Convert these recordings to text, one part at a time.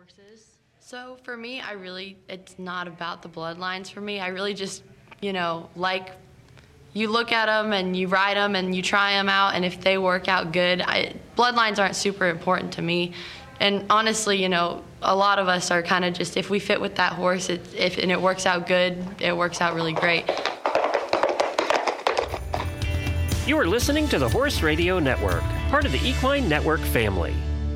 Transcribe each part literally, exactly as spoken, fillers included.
horses? So for me, I really, it's not about the bloodlines for me. I really just, you know, like, you look at them and you ride them and you try them out, and if they work out good, I, bloodlines aren't super important to me. And honestly, you know, a lot of us are kind of just, if we fit with that horse, it, if and it works out good, it works out really great. You are listening to the Horse Radio Network, part of the Equine Network family.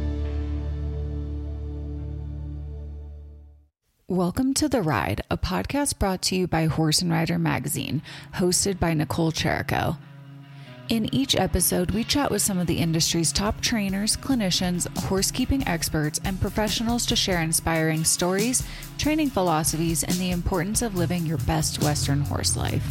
Welcome to The Ride, a podcast brought to you by Horse and Rider Magazine, hosted by Nicole Cherico. In each episode, we chat with some of the industry's top trainers, clinicians, horsekeeping experts, and professionals to share inspiring stories, training philosophies, and the importance of living your best Western horse life.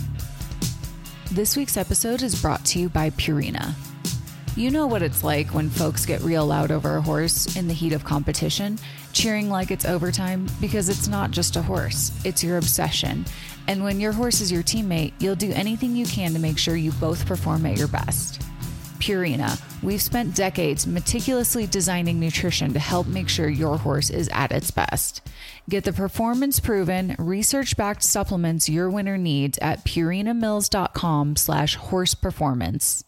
This week's episode is brought to you by Purina. You know what it's like when folks get real loud over a horse in the heat of competition, cheering like it's overtime, because it's not just a horse, it's your obsession. And when your horse is your teammate, you'll do anything you can to make sure you both perform at your best. Purina, we've spent decades meticulously designing nutrition to help make sure your horse is at its best. Get the performance-proven, research-backed supplements your winner needs at purinamills.com slash horse performance.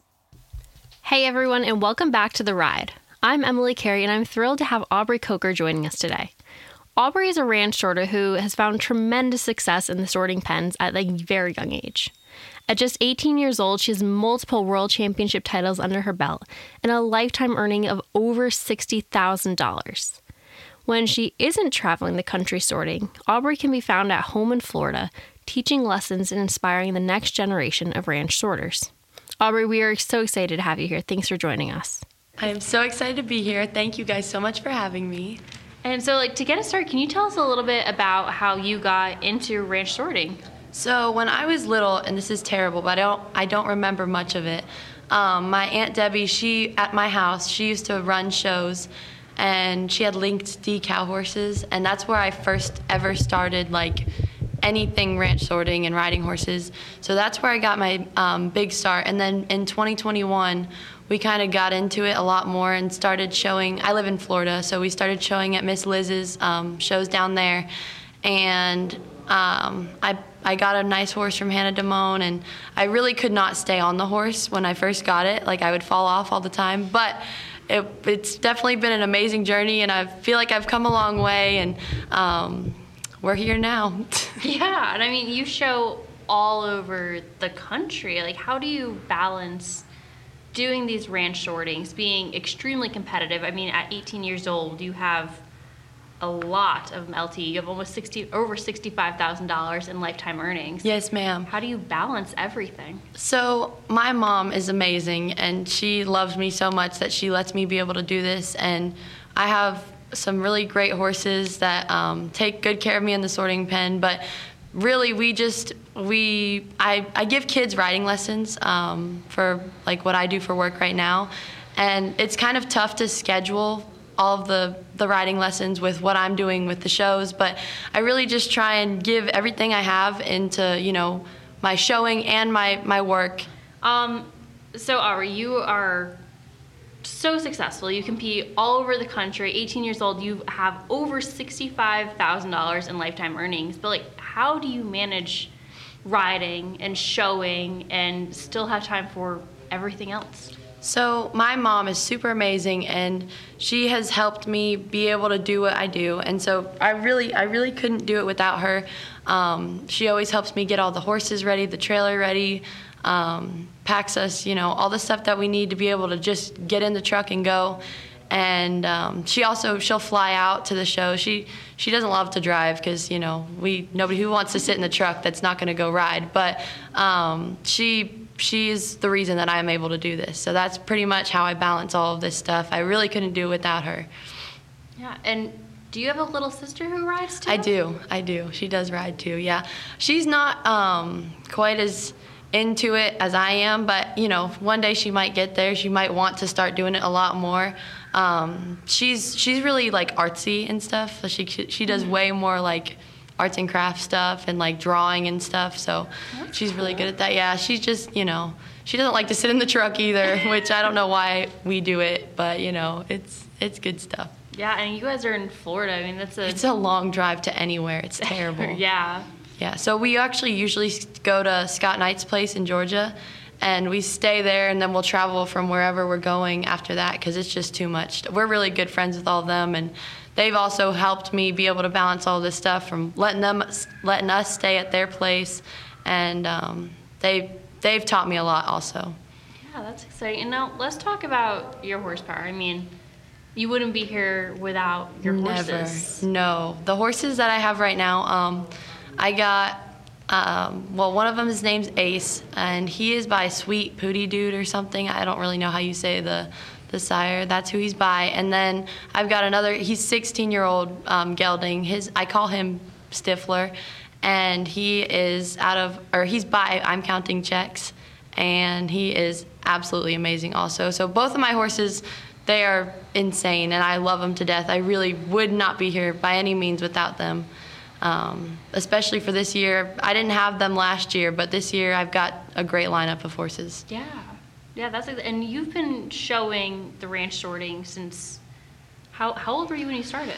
Hey everyone, and welcome back to The Ride. I'm Emily Carey, and I'm thrilled to have Aubrey Coker joining us today. Aubrey is a ranch sorter who has found tremendous success in the sorting pens at a very young age. At just eighteen years old, she has multiple world championship titles under her belt and a lifetime earning of over sixty thousand dollars. When she isn't traveling the country sorting, Aubrey can be found at home in Florida, teaching lessons and inspiring the next generation of ranch sorters. Aubrey, we are so excited to have you here. Thanks for joining us. I am so excited to be here. Thank you guys so much for having me. And so, like, to get us started, can you tell us a little bit about how you got into ranch sorting? So when I was little, and this is terrible, but I don't, I don't remember much of it. Um, my Aunt Debbie, she, at my house, she used to run shows, and she had linked decal horses, and that's where I first ever started, like, anything ranch sorting and riding horses. So that's where I got my um, big start. And then in twenty twenty-one, we kind of got into it a lot more and started showing. I live in Florida, so we started showing at Miss Liz's um, shows down there. And um, I I got a nice horse from Hannah Damone, and I really could not stay on the horse when I first got it. Like, I would fall off all the time. But it, it's definitely been an amazing journey, and I feel like I've come a long way, and um, we're here now. Yeah, and I mean, you show all over the country. Like, how do you balance doing these ranch sortings, being extremely competitive? I mean, at eighteen years old, you have a lot of L T. You have almost sixty, over sixty-five thousand dollars in lifetime earnings. Yes, ma'am. How do you balance everything? So my mom is amazing, and she loves me so much that she lets me be able to do this. And I have some really great horses that um, take good care of me in the sorting pen. But really, we just, we, I, I give kids riding lessons um, for like what I do for work right now. And it's kind of tough to schedule all of the, the riding lessons with what I'm doing with the shows. But I really just try and give everything I have into, you know, my showing and my, my work. Um, so Aubrey, you are so successful. You compete all over the country. eighteen years old, you have over sixty-five thousand dollars in lifetime earnings. But like, how do you manage riding and showing and still have time for everything else? So my mom is super amazing, and she has helped me be able to do what I do. And so I really, I really couldn't do it without her. Um, she always helps me get all the horses ready, the trailer ready, um, packs us, you know, all the stuff that we need to be able to just get in the truck and go. And um, she also, she'll fly out to the show. She she doesn't love to drive because, you know, we nobody who wants to sit in the truck that's not going to go ride. But um, she she's the reason that I'm able to do this. So that's pretty much how I balance all of this stuff. I really couldn't do it without her. Yeah, and do you have a little sister who rides too? I do, I do. She does ride too, yeah. She's not um, quite as into it as I am, but, you know, one day she might get there. She might want to start doing it a lot more. Um, she's she's really, like, artsy and stuff. She, she does way more, like, arts and crafts stuff and, like, drawing and stuff, so That's she's really cool. good at that. Yeah, she's just, you know, she doesn't like to sit in the truck either, which I don't know why we do it, but, you know, it's it's good stuff. Yeah, and you guys are in Florida. I mean, that's a... It's a long drive to anywhere. It's terrible. Yeah. Yeah, so we actually usually go to Scott Knight's place in Georgia, and we stay there, and then we'll travel from wherever we're going after that because it's just too much. We're really good friends with all of them, and they've also helped me be able to balance all this stuff from letting them, letting us stay at their place, and um, they they've taught me a lot also. Yeah, that's exciting. And now let's talk about your horsepower. I mean, you wouldn't be here without your horses. Never. No, the horses that I have right now, um, I got. Um, well, one of them, his name's Ace, and he is by Sweet Pootie Dude or something. I don't really know how you say the the sire. That's who he's by. And then I've got another. He's sixteen-year-old um, gelding. His I call him Stifler, and he is out of or he's by I'm Counting Checks, and he is absolutely amazing also. So both of my horses, they are insane, and I love them to death. I really would not be here by any means without them. Um, especially for this year. I didn't have them last year, but this year I've got a great lineup of horses. Yeah. Yeah, that's ex- and you've been showing the ranch sorting since how how old were you when you started?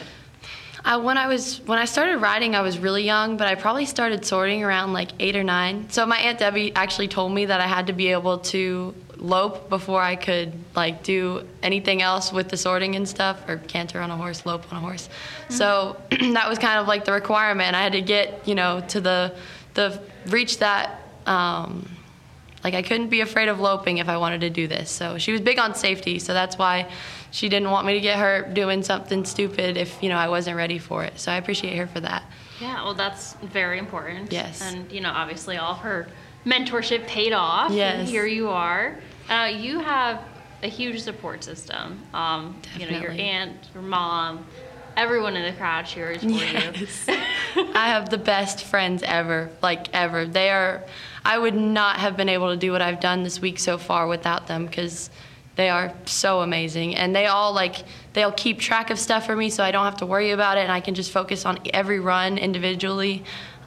I, when I was when I started riding, I was really young, but I probably started sorting around like eight or nine. So my Aunt Debbie actually told me that I had to be able to lope before I could like do anything else with the sorting and stuff, or canter on a horse, lope on a horse. Mm-hmm. So that was kind of like the requirement. I had to get, you know, to the the reach that um, like I couldn't be afraid of loping if I wanted to do this. So she was big on safety, so that's why she didn't want me to get hurt doing something stupid if, you know, I wasn't ready for it. So I appreciate her for that. Yeah, well, that's very important. Yes. And, you know, obviously all of her mentorship paid off. Yes. And here you are. Uh, you have a huge support system. Um, you know, your aunt, your mom, everyone in the crowd cheers for yes. you. I have the best friends ever, like ever. They are, I would not have been able to do what I've done this week so far without them, because they are so amazing. And they all, like, they'll keep track of stuff for me so I don't have to worry about it, and I can just focus on every run individually.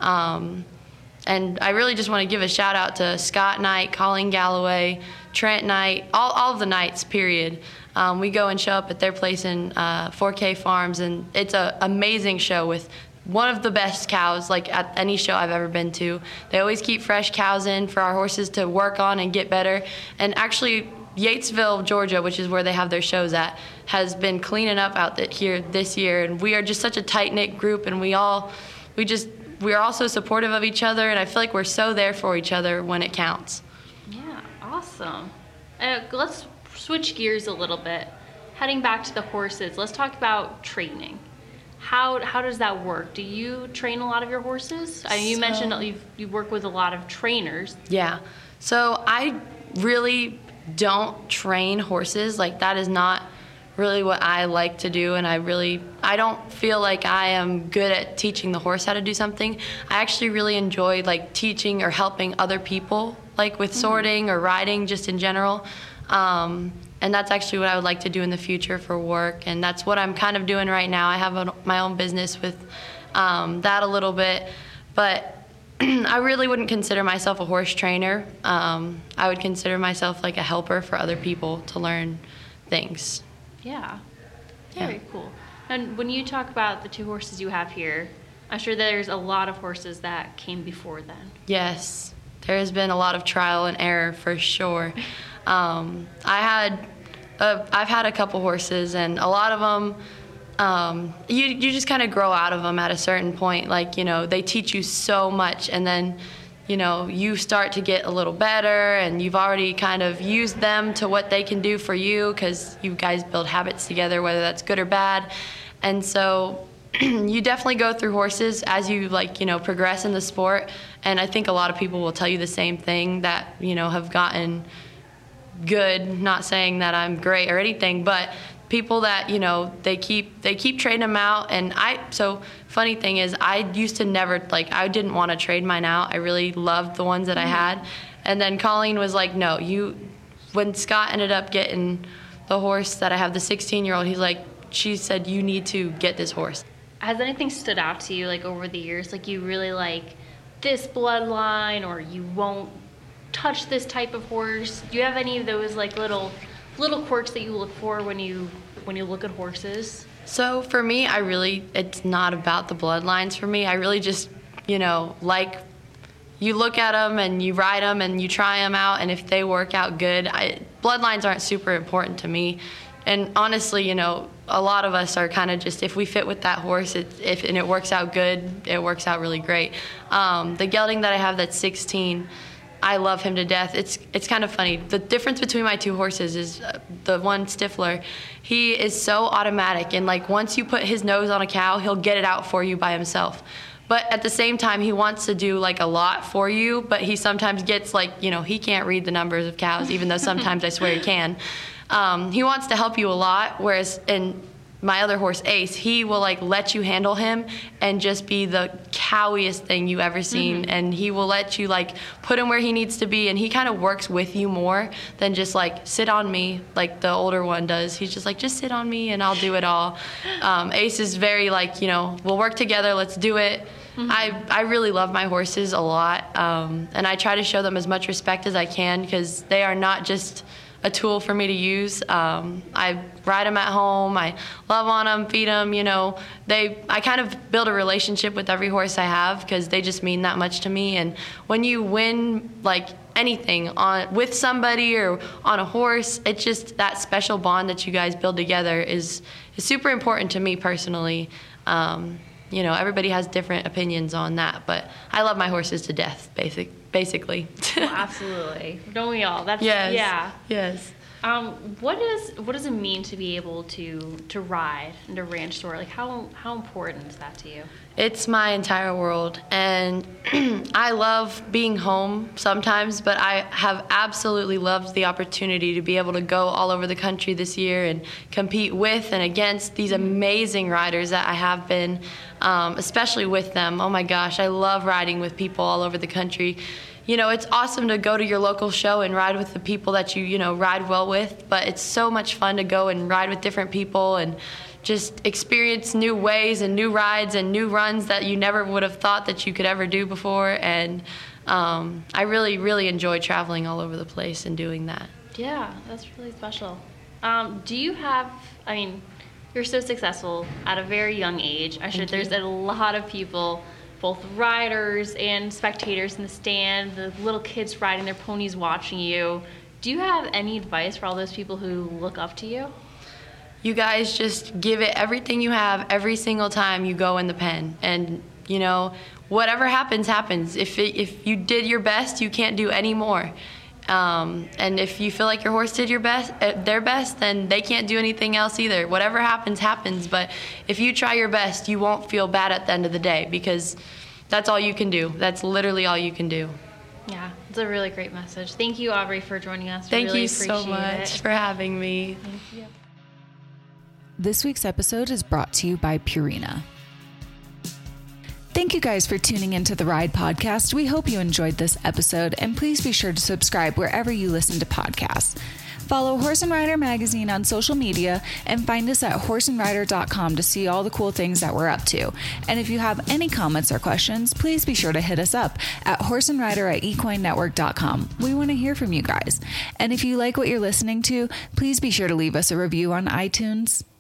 Um, and I really just want to give a shout out to Scott Knight, Colleen Galloway, Trent Knight, all, all of the Knights, period. Um, we go and show up at their place in uh, four K Farms, and it's an amazing show with one of the best cows, like at any show I've ever been to. They always keep fresh cows in for our horses to work on and get better. And actually, Yatesville, Georgia, which is where they have their shows at, has been cleaning up out that here this year. And we are just such a tight-knit group, and we all, we just, we are all so supportive of each other, and I feel like we're so there for each other when it counts. Yeah, awesome. Uh, let's switch gears a little bit. Heading back to the horses, let's talk about training. How how does that work? Do you train a lot of your horses? I mean, you So- mentioned that you you work with a lot of trainers. Yeah. So I really don't train horses. Like, that is not really what I like to do, and I really, I don't feel like I am good at teaching the horse how to do something. I actually really enjoy, like, teaching or helping other people, like with sorting or riding just in general. Um, and that's actually what I would like to do in the future for work, and that's what I'm kind of doing right now. I have a, my own business with um, that a little bit, but I really wouldn't consider myself a horse trainer. Um, I would consider myself like a helper for other people to learn things. Yeah. Yeah. Very cool. And when you talk about the two horses you have here, I'm sure there's a lot of horses that came before then. Yes, there has been a lot of trial and error for sure. Um, I had, uh, I've had a couple horses, and a lot of them, um, you you just kind of grow out of them at a certain point. Like, you know, they teach you so much, and then, you know, you start to get a little better, and you've already kind of used them to what they can do for you, because you guys build habits together, whether that's good or bad. And so you definitely go through horses as you, like, you know, progress in the sport. And I think a lot of people will tell you the same thing, that, you know, have gotten good, not saying that I'm great or anything, but people that, you know, they keep they keep trading them out. And I, so funny thing is, I used to never, like, I didn't want to trade mine out. I really loved the ones that I had. And then Colleen was like, no, you, when Scott ended up getting the horse that I have, the sixteen-year-old, he's like, she said, you need to get this horse. Has anything stood out to you, like, over the years? Like, you really like this bloodline, or you won't touch this type of horse? Do you have any of those, like, little little quirks that you look for when you when you look at horses? So for me, I really, it's not about the bloodlines for me. I really just, you know, like, you look at them and you ride them and you try them out, and if they work out good, I, bloodlines aren't super important to me. And honestly, you know, a lot of us are kind of just, if we fit with that horse, it, if and it works out good, it works out really great. Um, the gelding that I have that's sixteen, I love him to death. It's it's kind of funny. The difference between my two horses is uh, the one Stifler, he is so automatic, and like once you put his nose on a cow, he'll get it out for you by himself. But at the same time, he wants to do like a lot for you, but he sometimes gets like, you know, he can't read the numbers of cows, even though sometimes I swear he can. Um, he wants to help you a lot, whereas in my other horse, Ace, he will like let you handle him and just be the cowiest thing you ever seen. Mm-hmm. And he will let you like put him where he needs to be, and he kind of works with you more than just like sit on me like the older one does. He's just like, just sit on me and I'll do it all. Um, Ace is very like, you know, we'll work together, let's do it. Mm-hmm. I, I really love my horses a lot, um, and I try to show them as much respect as I can, because they are not just a tool for me to use. Um, I ride them at home. I love on them, feed them. You know, they. I kind of build a relationship with every horse I have, because they just mean that much to me. And when you win like anything on with somebody or on a horse, it's just that special bond that you guys build together is is super important to me personally. Um, you know, everybody has different opinions on that, but I love my horses to death, basic. Basically. Well, absolutely. Don't we all? That's yes. Yeah. Yes. Um, what is what does it mean to be able to to ride and to ranch store? Like how how important is that to you? It's my entire world, and I love being home sometimes, but I have absolutely loved the opportunity to be able to go all over the country this year and compete with and against these amazing riders that I have been, um, especially with them. Oh my gosh, I love riding with people all over the country. You know, it's awesome to go to your local show and ride with the people that you, you know, ride well with, but it's so much fun to go and ride with different people and just experience new ways and new rides and new runs that you never would have thought that you could ever do before. And um, I really, really enjoy traveling all over the place and doing that. Yeah, that's really special. Um, do you have, I mean, you're so successful at a very young age. I'm sure there's a lot of people, both riders and spectators in the stand, the little kids riding their ponies watching you. Do you have any advice for all those people who look up to you? You guys just give it everything you have every single time you go in the pen. And, you know, whatever happens, happens. If it, if you did your best, you can't do any more. Um, and if you feel like your horse did your best, uh, their best, then they can't do anything else either. Whatever happens, happens. But if you try your best, you won't feel bad at the end of the day, because that's all you can do. That's literally all you can do. Yeah, it's a really great message. Thank you, Aubrey, for joining us. Thank really you so much it. for having me. Thank you. This week's episode is brought to you by Purina. Thank you guys for tuning into the Ride Podcast. We hope you enjoyed this episode, and please be sure to subscribe wherever you listen to podcasts. Follow Horse and Rider Magazine on social media and find us at horse and rider dot com to see all the cool things that we're up to. And if you have any comments or questions, please be sure to hit us up at horse and rider at equine network dot com. We want to hear from you guys. And if you like what you're listening to, please be sure to leave us a review on iTunes.